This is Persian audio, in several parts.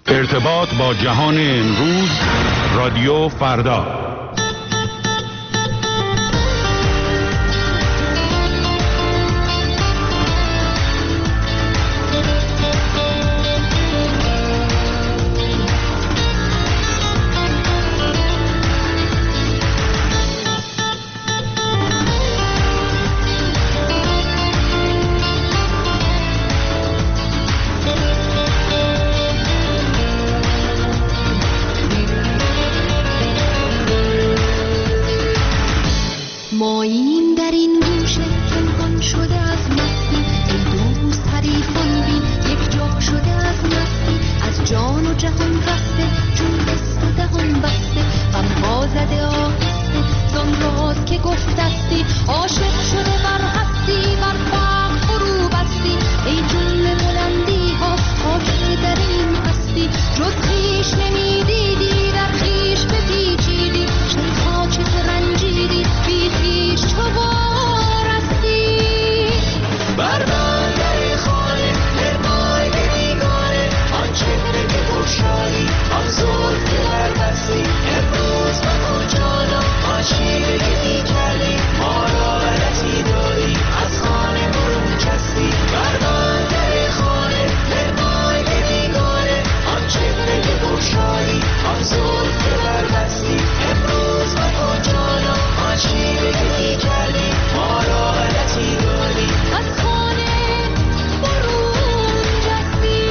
ارتباط با جهان امروز، رادیو فردا. ماییم در این گوشه پنهان شده از مستی، ای دوست حریفان بین یک جا شده از مستی، از جان و جهان رسته چون دست و دهان بسته، غمها زده آهسته زان راز که گفتستی، عاشق شده بر هستی بر فقر فرو بستی، ای جمله بلندی ها خاکی در این هستی، جز خویش نمیدیدی در خویش بپیچیدی، شیخا چه رنجیدی بی خویش چو وارستی، بر بندر خانه هرمای به بیگانه، آن چهره که بگشایی آن زلف که بردستی، امروز مکن جانا آن شیره که دی کردی، ما را غلطی داری از خانه برون جستی، بر بندر خانه هرمای به بیگانه، آن چهره که بگشایی آن زلف که بردستی، امروز مکن جانا آن شیره که دی کردی، ما را غلطی داری از خانه برون جستی.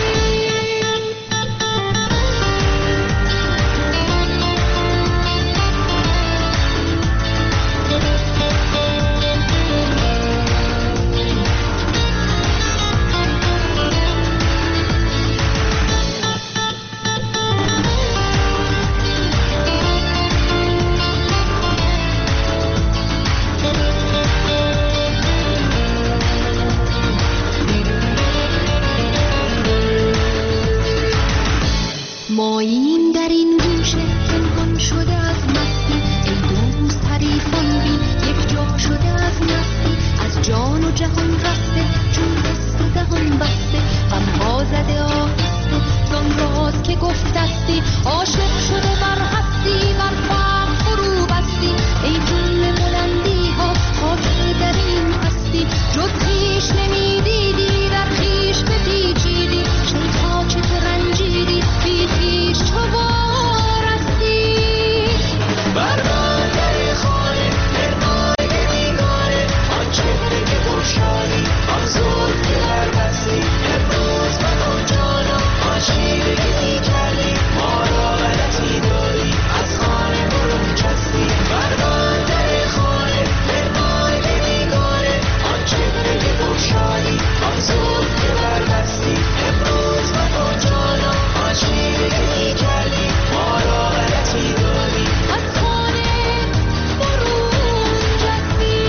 ماییم در این گوشه پنهان شده از مستی، ای دوست حریفان بین یک جا شده از مستی، از جان و جهان رسته چون دست و دهان بسته، غمها زده آهسته زان راز که گفتستی، عاشق شده بر هستی بر فقر فرو بستی، ای جمله بلندی ها خاکی در این هستی، جز خویش نمیدیدی در خویش بپیچیدی، شیخا چه رنجیدی بی خویش چو وارستی، بر بندر خانه هرمای به بیگانه، آن چهره که بگشایی آن زلف که بردستی، امروز مکن جانا آن شیره که دی کردی، ما را غلطی داری از خانه برون جستی، بر بندر خانه هرمای به بیگانه، آن چهره که بگشایی آن زلف که بردستی، امروز مکن جانا آن شیره که دی کردی، ما را غلطی داری از خانه برون جستی.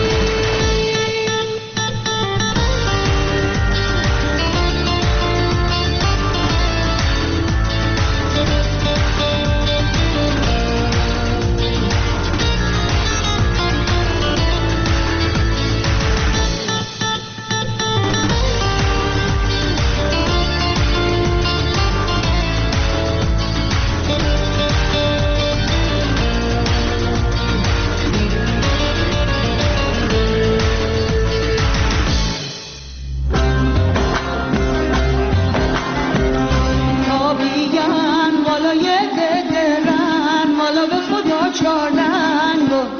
تابیگن بالای دهرن مالا به خدا چارنگ و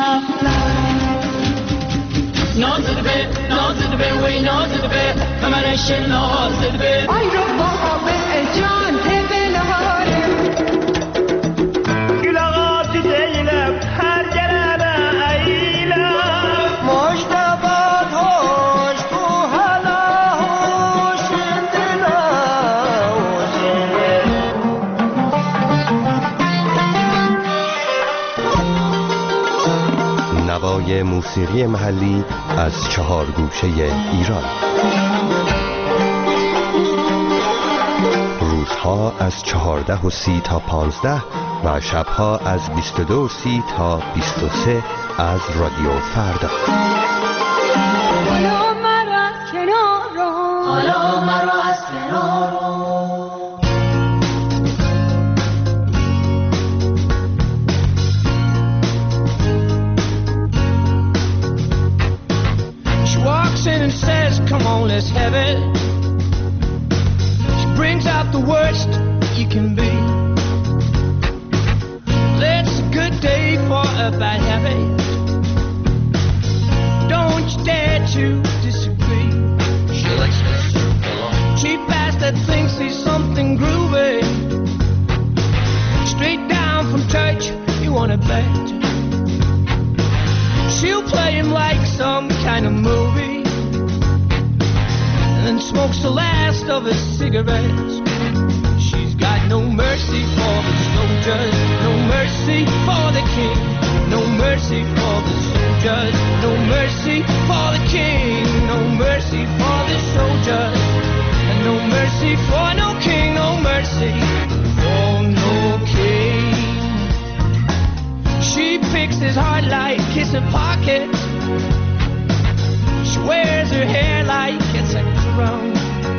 نازد به وی نازد به همانش نازد به آی رو با به جان تبلهاره گلغات دیلم هر جلبه ایلم مشتبات هوش تو حالا هوش دلا نوای موسیقی محلی از 4 گوشه ایران. روزها از 14:30 تا 15 و شبها از 22:30 تا 23 از رادیو فردا. حالا مرا از کنار رو، حالا مرا از کنار رو، less heavy. She brings out the worst you can be. It's a good day for a bad habit. Don't you dare to disagree. She likes this cheap ass that thinks he's something groovy. Straight down from church, you wanna bet. She'll play him like some kind of movie, and then smokes the last of his cigarettes. She's got no mercy for the soldiers, no mercy for the king, no mercy for the soldiers, no mercy for the king, no mercy for the soldiers, and no mercy for no king, no mercy for no king. She picks his heart like it's a pocket. She wears her hair like it's a crown.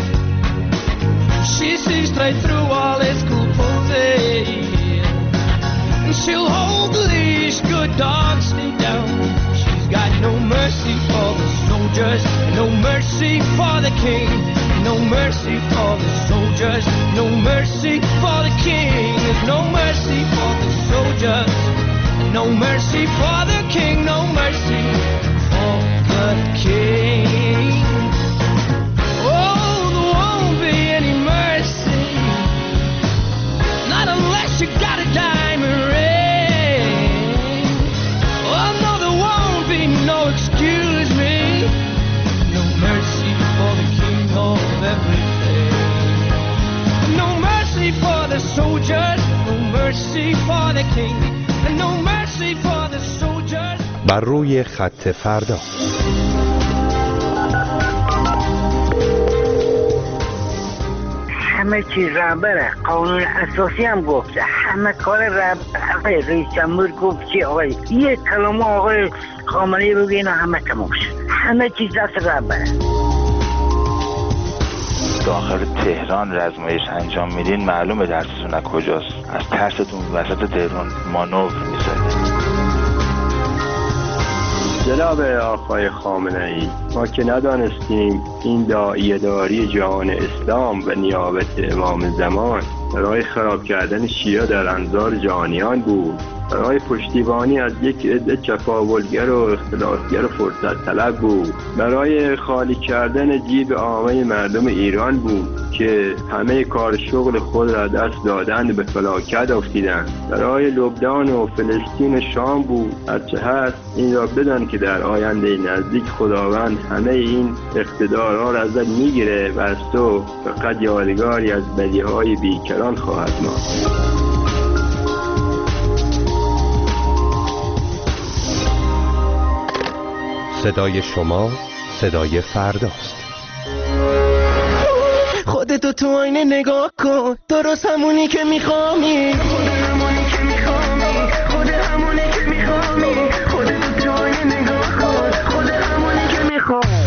She sees straight through all his cool poses, and she'll hold the leash, good dogs stay down. She's got no mercy for the soldiers, no mercy for the king, no mercy for the soldiers, no mercy for the king. There's no mercy for the soldiers, no mercy for the king, no mercy for the king. Oh, there won't be any mercy, not unless you got a diamond ring. Oh no, there won't be no excuse me, no mercy for the king of everything. No mercy for the soldiers, no mercy for the king, and no mercy for the soldiers. بر روی خط فردا. همه چیز رهبره، قانون اساسی هم گفته، همه کار رهبر. آقای رئیس جمهور گفت چی آقای یک کلمه آقای خامنه‌ای بگین و همه تموم شد، همه چیز دست رهبره. داخل تهران رزمایش انجام میدین، معلومه درستون از کجاست. از ترستون وسط تهران مانور میزنید. جناب آقای خامنه‌ای، ما که ندانستیم این داعیه‌داری جهان اسلام و نیابت امام زمان برای خراب کردن شیعه در انظار جهانیان بود، برای پشتیبانی از یک عده چپاولگر و اختلاسگر و فرصت طلب بود، برای خالی کردن جیب عامه مردم ایران بود که همه کار شغل خود را دست دادند به فلاکت افتیدند، برای لبنان و فلسطین و شام بود. هرچه هست این را بدان که در آینده نزدیک خداوند همه این اقتدارها را ازت میگیره و از تو فقط یادگاری از بدیهای بیکران خواهد ماند. صدای شما صدای فرداست. خودتو تو آینه نگاه کن، درست همونی که میخوامی، خود همونی که میخوامی، خود همونی که میخوامی، خودتو تو آینه نگاه کن، خود همونی که میخوامی.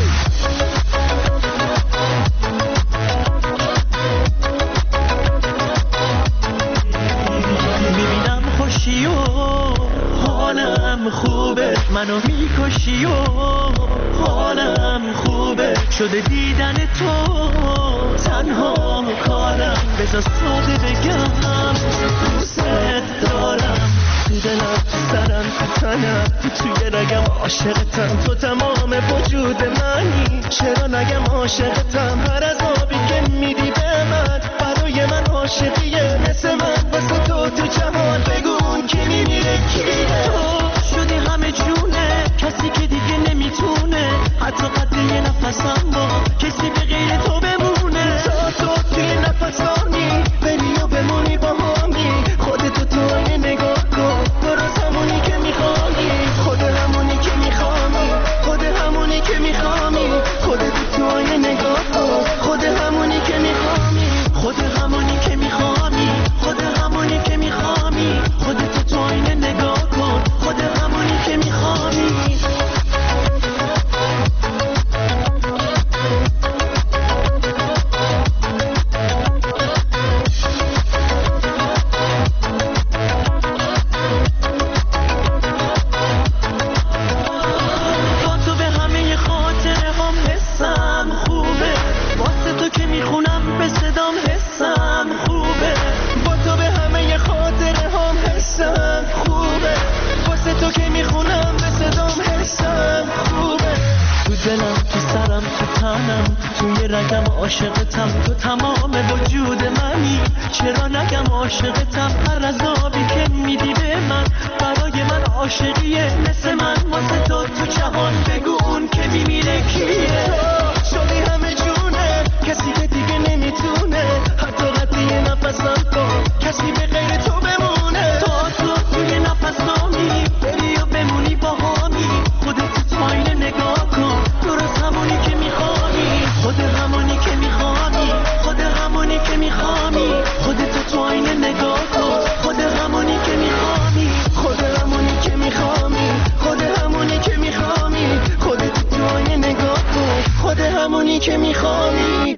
میبینم خوشی و حالم خوبه، منو میکشی و حالم خوبه، شده دیدن تو تنها کارم، بذار ساده بگم دوست دارم، تو دلم، تو سرم، تو تنم، توی رگم عاشقتم، تو تمام وجود منی، چرا نگم عاشقتم، هر از آبی که میدی به من برای من عاشقیه، مثل من واسه تو جهان بگون کی میمیره کی تو شدی همه جونه، کسی که دیگه نمیتونه حتی قد یه نفسم با کسی به غیر تو بمونه، تا تو توی نفسانی بری و بمونی با همی، خودتو تو آینه نگاه کن، درست همونی که میخوانی، خود همونی که میخوانی، خود همونی که میخوانی، خودتو تو آینه نگاه کن، خود همونی که میخوانی. نگم عاشقتم تو تمام وجود منی، چرا نگم عاشقتم هر عذابی که میدی به من برای من عاشقیه، مثل من واسه تو جهان بگو اون که میمیره کیه. تو شدی همه جونه کسی که دیگه نمیتونه حتی قطعی نفسم کن کسی به غیر تو بمونه. تو توی نفسامی بری و بمونی با همی، خودت تو آینه نگاه کن درست همونی که میخوانی، خود همونی که میخوانی، خود همونی که میخوانی، خودت تو آینه نگاه کن خود همونی که میخوانی، خود همونی که میخوانی، خود همونی که میخوانی، خودت تو آینه نگاه کن خود همونی که میخوانی.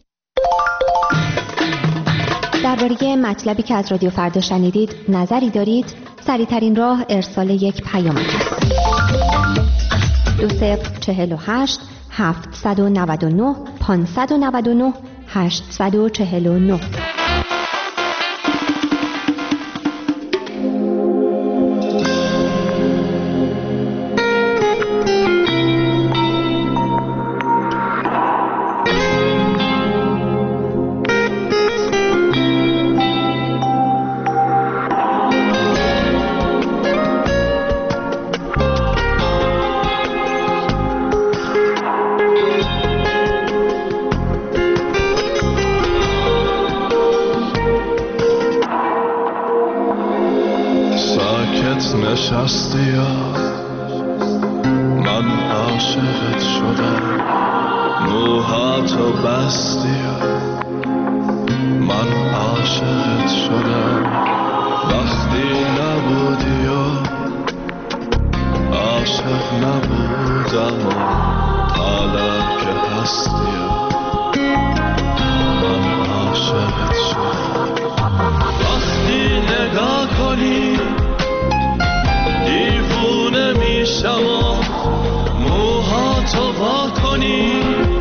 درباره مطلبی که از رادیو فردا شنیدید نظری دارید؟ سریع‌ترین راه ارسال یک پیامک است. 2048 799 599 849. نشستی من عاشقت شدم، موهاتو بستی من عاشقت شدم، وقتی نبودی عاشق نبودم، حالا که هستی من عاشقت شدم. وقتی نگاه کنی دیوونه میشم و موهاتو وا کنی،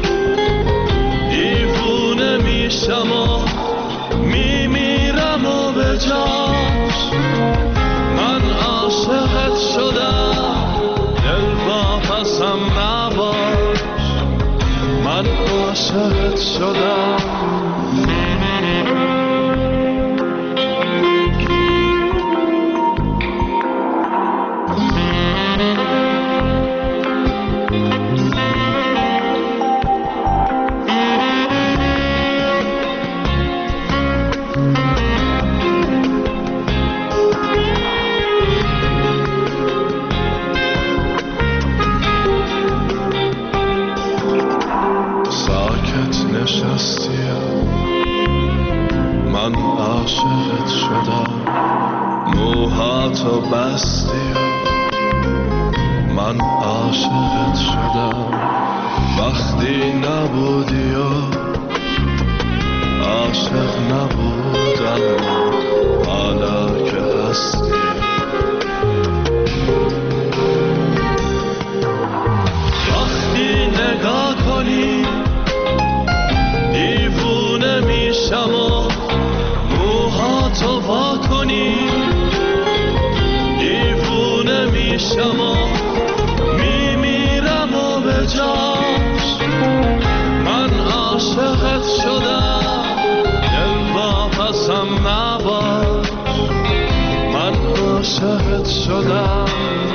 دیوونه میشم و میمیرم و به جاش من عاشقت شدم، دل واپسم نباش من عاشقت شدم. من عاشقت شدم، موهاتو بستی من عاشقت شدم، وقتی نبودی عاشق نبودم، حالا که هستی وقتی نگاه کنی دیوونه میشم و موهاتو وا کنی، دیوونه میشم و میمیرم و به جاش من عاشقت شدم، دل واپسم نباش من عاشقت شدم.